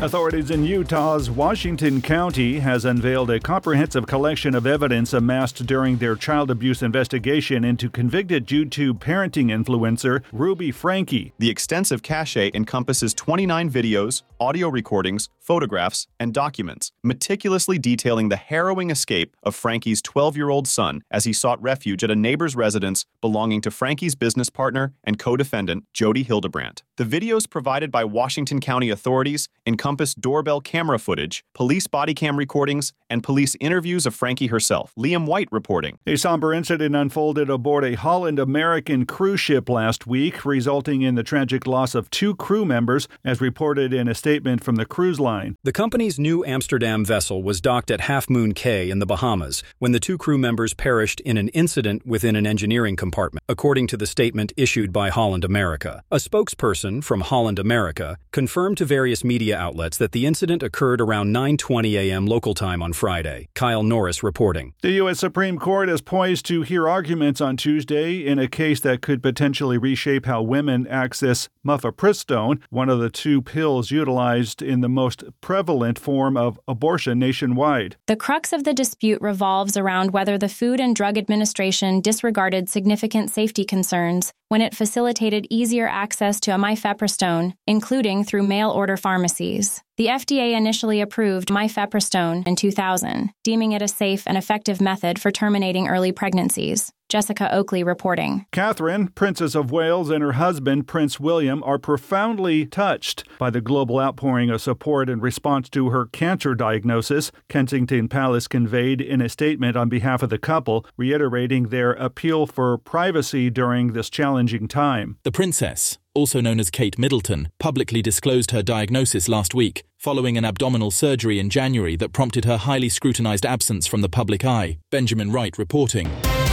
Authorities in Utah's Washington County has unveiled a comprehensive collection of evidence amassed during their child abuse investigation into convicted YouTube parenting influencer Ruby Franke. The extensive cache encompasses 29 videos, audio recordings, photographs, and documents, meticulously detailing the harrowing escape of Franke's 12-year-old son as he sought refuge at a neighbor's residence belonging to Franke's business partner and co-defendant, Jody Hildebrandt. The videos provided by Washington County authorities encompass doorbell camera footage, police body cam recordings, and police interviews of Franke herself. Liam White reporting. A somber incident unfolded aboard a Holland American cruise ship last week, resulting in the tragic loss of 2 crew members, as reported in a statement from the cruise line. The company's New Amsterdam vessel was docked at Half Moon Cay in the Bahamas when the 2 crew members perished in an incident within an engineering compartment, according to the statement issued by Holland America. A spokesperson from Holland America confirmed to various media outlets that the incident occurred around 9:20 a.m. local time on Friday. Kyle Norris reporting. The U.S. Supreme Court is poised to hear arguments on Tuesday in a case that could potentially reshape how women access mifepristone, one of the 2 pills utilized in the most prevalent form of abortion nationwide. The crux of the dispute revolves around whether the Food and Drug Administration disregarded significant safety concerns when it facilitated easier access to mifepristone, including through mail-order pharmacies. The FDA initially approved mifepristone in 2000, deeming it a safe and effective method for terminating early pregnancies. Jessica Oakley reporting. Catherine, Princess of Wales, and her husband, Prince William, are profoundly touched by the global outpouring of support in response to her cancer diagnosis, Kensington Palace conveyed in a statement on behalf of the couple, reiterating their appeal for privacy during this challenging time. The princess, also known as Kate Middleton, publicly disclosed her diagnosis last week, following an abdominal surgery in January that prompted her highly scrutinized absence from the public eye. Benjamin Wright reporting.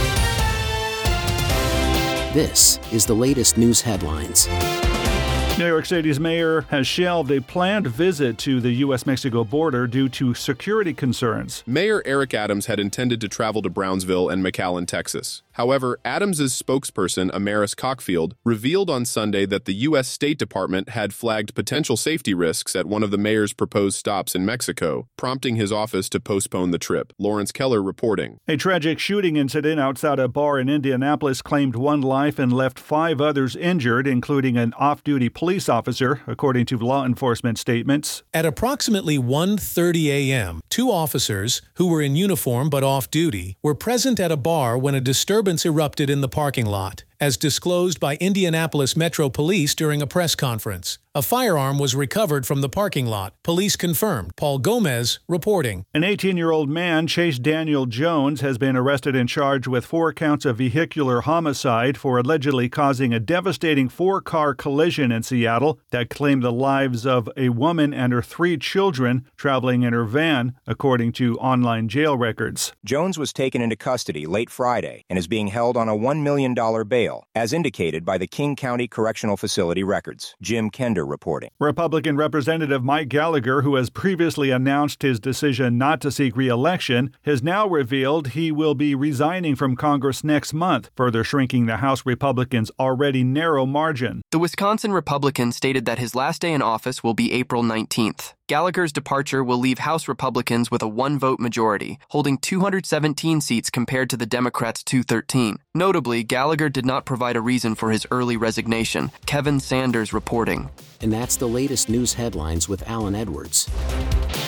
This is the latest news headlines. New York City's mayor has shelved a planned visit to the U.S.-Mexico border due to security concerns. Mayor Eric Adams had intended to travel to Brownsville and McAllen, Texas. However, Adams's spokesperson, Amaris Cockfield, revealed on Sunday that the U.S. State Department had flagged potential safety risks at one of the mayor's proposed stops in Mexico, prompting his office to postpone the trip. Lawrence Keller reporting. A tragic shooting incident outside a bar in Indianapolis claimed 1 life and left 5 others injured, including an off-duty police officer, according to law enforcement statements. At approximately 1:30 a.m., 2 officers, who were in uniform but off-duty, were present at a bar when a disturbance erupted in the parking lot, as disclosed by Indianapolis Metro Police during a press conference. A firearm was recovered from the parking lot, police confirmed. Paul Gomez reporting. An 18-year-old man, Chase Daniel Jones, has been arrested and charged with 4 counts of vehicular homicide for allegedly causing a devastating 4-car collision in Seattle that claimed the lives of a woman and her 3 children traveling in her van, according to online jail records. Jones was taken into custody late Friday and is being held on a $1 million bail, as indicated by the King County Correctional Facility records. Jim Kender reporting. Republican Representative Mike Gallagher, who has previously announced his decision not to seek re-election, has now revealed he will be resigning from Congress next month, further shrinking the House Republicans' already narrow margin. The Wisconsin Republican stated that his last day in office will be April 19th. Gallagher's departure will leave House Republicans with a 1-vote majority, holding 217 seats compared to the Democrats' 213. Notably, Gallagher did not provide a reason for his early resignation. Kevin Sanders reporting. And that's the latest news headlines with Alan Edwards.